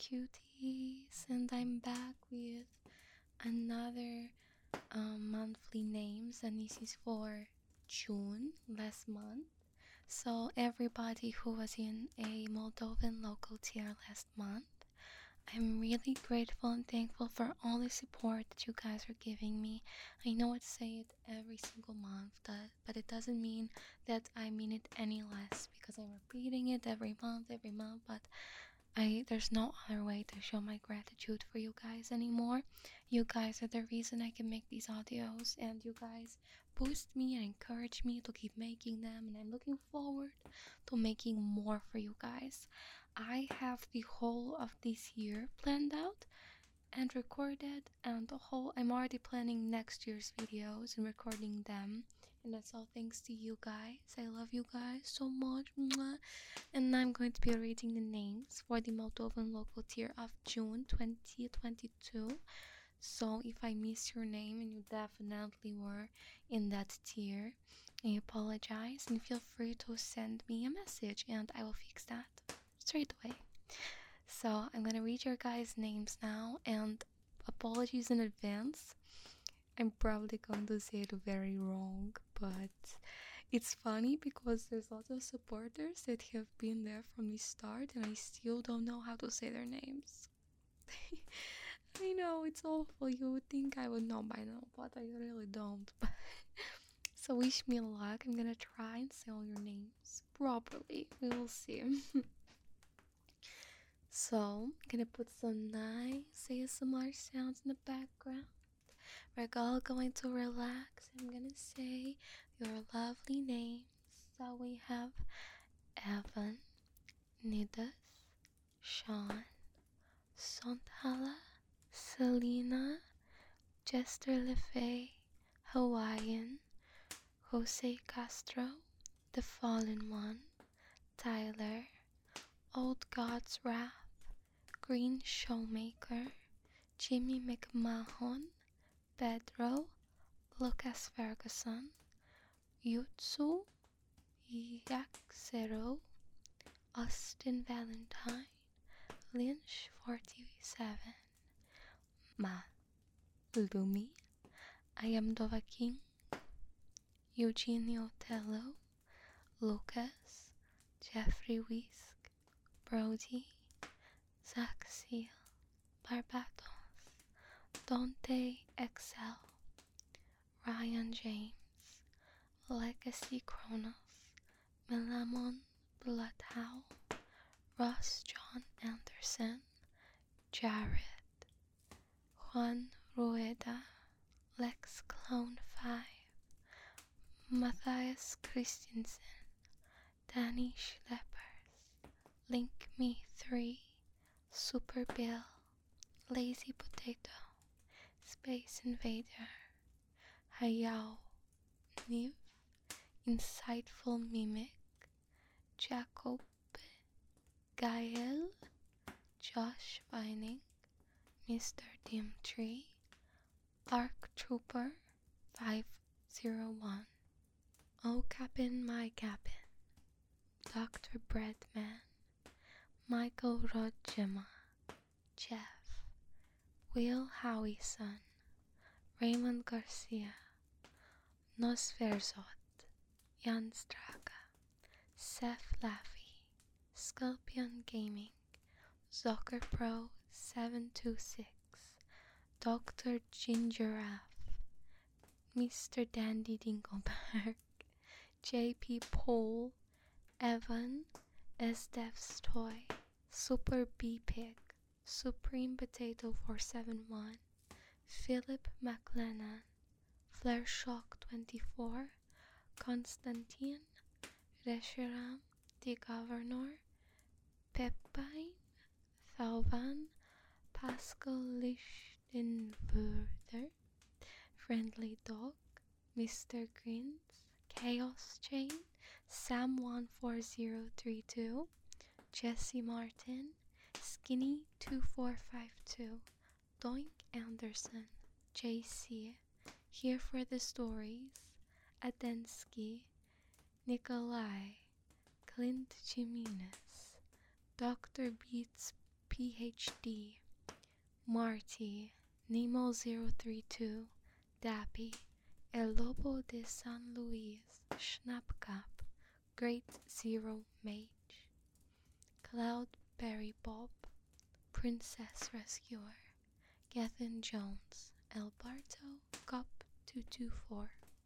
cuties, and I'm back with another monthly names, and this is for June last month. So everybody who was in a Moldovan local tier last month, I'm really grateful and thankful for all the support that you guys are giving me. I know I say it every single month, but it doesn't mean that I mean it any less because I'm repeating it every month, but there's no other way to show my gratitude for you guys anymore. You guys are the reason I can make these audios, and you guys boost me and encourage me to keep making them, and I'm looking forward to making more for you guys. I have the whole of this year planned out and recorded, and I'm already planning next year's videos and recording them, and that's all thanks to you guys. I love you guys so much. Mwah. And I'm going to be reading the names for the Moldovan local tier of June 2022. So if I miss your name and you definitely were in that tier, I apologize, and feel free to send me a message and I will fix that straight away. So I'm gonna read your guys' names now, and apologies in advance. I'm probably going to say it very wrong, but it's funny because there's lots of supporters that have been there from the start and I still don't know how to say their names. I know, it's awful. You would think I would know by now, but I really don't. So wish me luck. I'm gonna try and say all your names properly. We will see. So, I'm gonna put some nice ASMR sounds in the background. We're all going to relax. I'm gonna say your lovely names. So we have Evan, Nidas, Sean, Sonthala, Selena, Jester LeFay, Hawaiian, Jose Castro, The Fallen One, Tyler, Old God's Wrath, Green Showmaker, Jimmy McMahon, Pedro, Lucas Ferguson, Yutsu, Yaxero, Austin Valentine, Lynch 47, Ma, Lumi, I am Dova King, Eugenio Tello, Lucas, Jeffrey Whisk, Brody, Zach Seal, Barbados, Dante XL, Ryan James, Legacy Kronos, Melamon Bloodhowl, Ross John Anderson, Jared, Juan Rueda, Lex Clone 5, Matthias Christensen, Danny Schleppers, Link Me 3, Super Bill, Lazy Potato, Space Invader, Hayao, Niv, Insightful Mimic, Jacob, Gael, Josh Vining, Mr. Dimtree, Arc Trooper 501, Oh Captain My Captain, Dr. Breadman, Michael Rodgema, Jeff, Will Howison, Raymond Garcia, Nosverzot, Jan Straka, Seth Laffy, Scorpion Gaming, Zocker Pro 726, Dr. Gingeraff, Mr. Dandy Dingleberg, JP Pole, Evan, SDev's Toy, Super B Pig, Supreme Potato 471, Philip McLennan, Flare Shock 24, Konstantin, Reshiram, the Governor, Pepine, Thauban, Pascal Lichtenwerder, Friendly Dog, Mr. Grins, Chaos Chain, Sam14032, Jesse Martin, Skinny 2452, Doink Anderson, JC, Here for the Stories, Adensky, Nikolai, Clint Jimenez, Dr. Beats VHD, Marty, Nemo032, Dappy, El Lobo de San Luis, Schnappcap, Great Zero Mage, Cloudberry Bob, Princess Rescuer, Gethin Jones, Alberto Cup 224,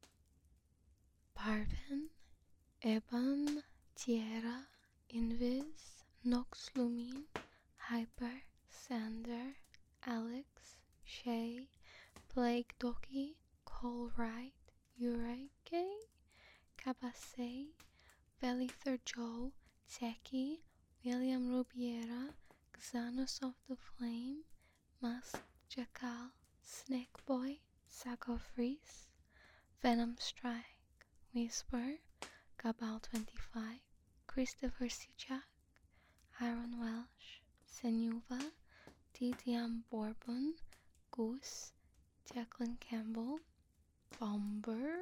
Parvin, Eban, Tierra, Invis, Nox Lumin, Hyper, Sander, Alex, Shay, Plague Doki, Cole Wright, Ureke, Cabasay, Velither Joe, Teki, William Rubiera, Xanos of the Flame, Mask Jackal, Snake Boy, Saga Freeze, Venom Strike, Whisper, Cabal 25, Christopher Sijak, Aaron Welsh, Senuva, Didiam Bourbon, Goose, Jacqueline Campbell, Bomber,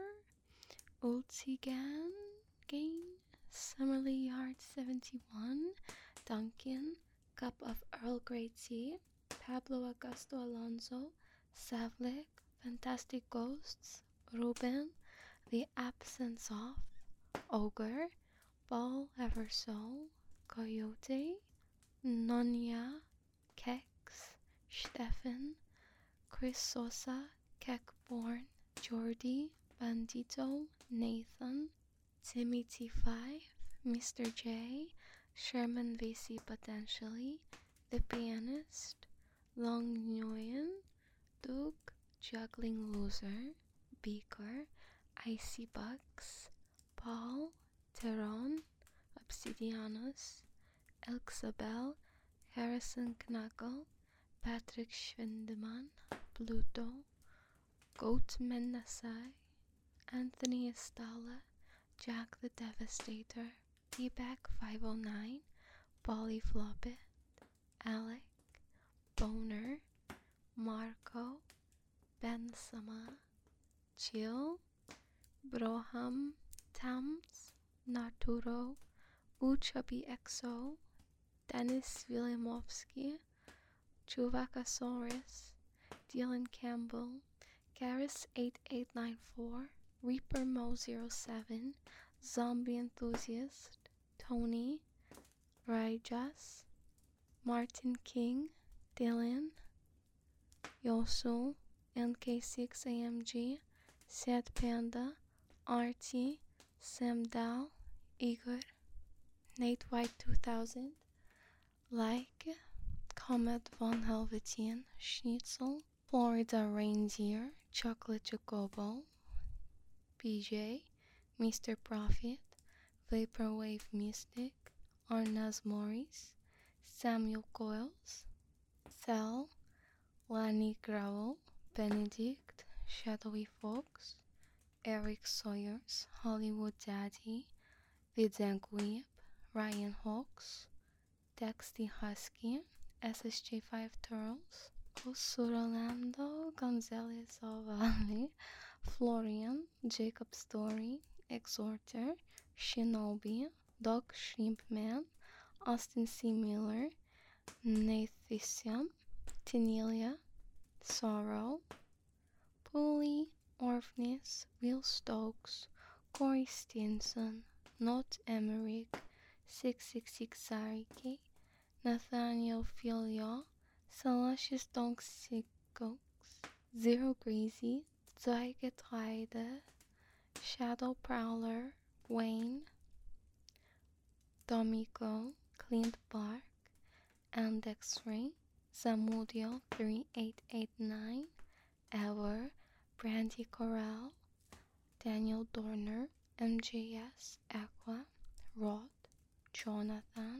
Ultigan, Gain, Summerly Yard 71, Duncan, Cup of Earl Grey Tea, Pablo Augusto Alonso, Savlik, Fantastic Ghosts, Ruben, The Absence of, Ogre, Ball Everso, Coyote, Nonya, Kex, Stefan, Chris Sosa, Kekborn, Jordy, Bandito, Nathan, Timmy T5, Mr. J, Sherman VC potentially, The Pianist, Long Nguyen, Duke, Juggling Loser, Beaker, Icy Bucks, Paul, Teron, Obsidianus, Elxabel, Harrison Knuckle, Patrick Schwindemann, Pluto, Goat Menasai, Anthony Estala, Jack the Devastator, D-Back 509, Polly Floppet, Alec, Boner, Marco, Ben Sama, Chill, Broham, Tams, Narturo, Uchubby XO, Dennis Williamowski, Chuvakasaurus, Dylan Campbell, Garrus8894, Reaper Mo07, Zombie Enthusiast, Tony, Rajas, Martin King, Dylan, Yosu, NK6AMG, Sad Panda, RT, Sam Dow, Igor, Nate White 2000, Like, Comet Von Helvetian, Schnitzel, Florida Reindeer, Chocolate Chocobo, PJ, Mr. Prophet, Vaporwave Mystic, Arnaz Morris, Samuel Coils, Sal, Lani Gravel, Benedict, Shadowy Fox, Eric Sawyers, Hollywood Daddy, Vidanguip, Ryan Hawks, Dexty Husky, SSJ5 Turtles, Surorlando Gonzalez Ovale, Florian, Jacob Story, Exhorter, Shinobi, Dog Shrimp Man, Austin C. Miller, Nathisium, Tinelia, Sorrow, Pulley, Orpheus, Will Stokes, Corey Stinson, Not Emmerich, 666 Sariki, Nathaniel Filia, Salacious Donksikox, Zero Greasy, Zweigetreide, Shadow Prowler, Wayne, Domiko, Clint Bark, Andex Ring, Zamudio 3889, Ever, Brandy Corral, Daniel Dorner, MJS, Aqua, Rod, Jonathan,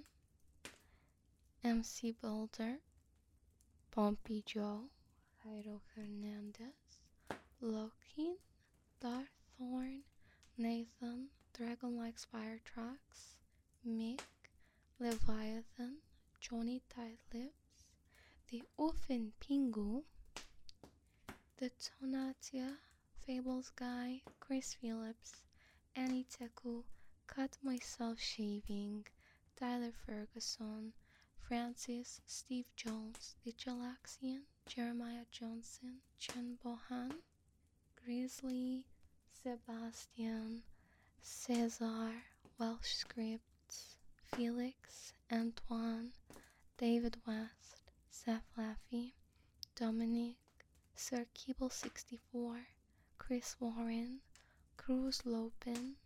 MC Builder, Pompey Joe, Jairo Hernandez, Loki, Darthorn, Nathan, Dragon-like Spire Tracks, Mick, Leviathan, Johnny Tightlips, the Uffen Pingu, the Tonatia, Fables Guy, Chris Phillips, Annie Teku, Cut Myself Shaving, Tyler Ferguson, Francis, Steve Jones, Dichalaxian, Jeremiah Johnson, Chen Bohan, Grizzly, Sebastian, Cesar, Welsh Scripts, Felix, Antoine, David West, Seth Laffy, Dominic, Sir Keeble 64, Chris Warren, Cruz Lopin,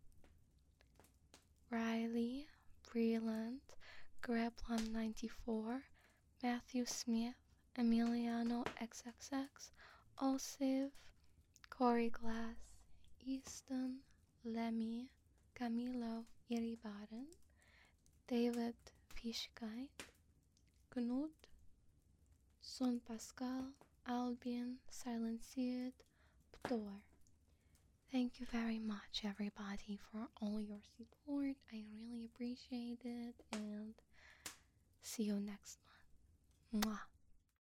Riley, Brilliant, Greplam 94, Matthew Smith, Emiliano XXX, Osiv, Corey Glass, Easton, Lemmy, Camilo Iribarren, David Fishguy, Knut, Son Pascal, Albion, Silent Seed, Ptor. Thank you very much, everybody, for all your support. I really appreciate it, and see you next month. Mwah.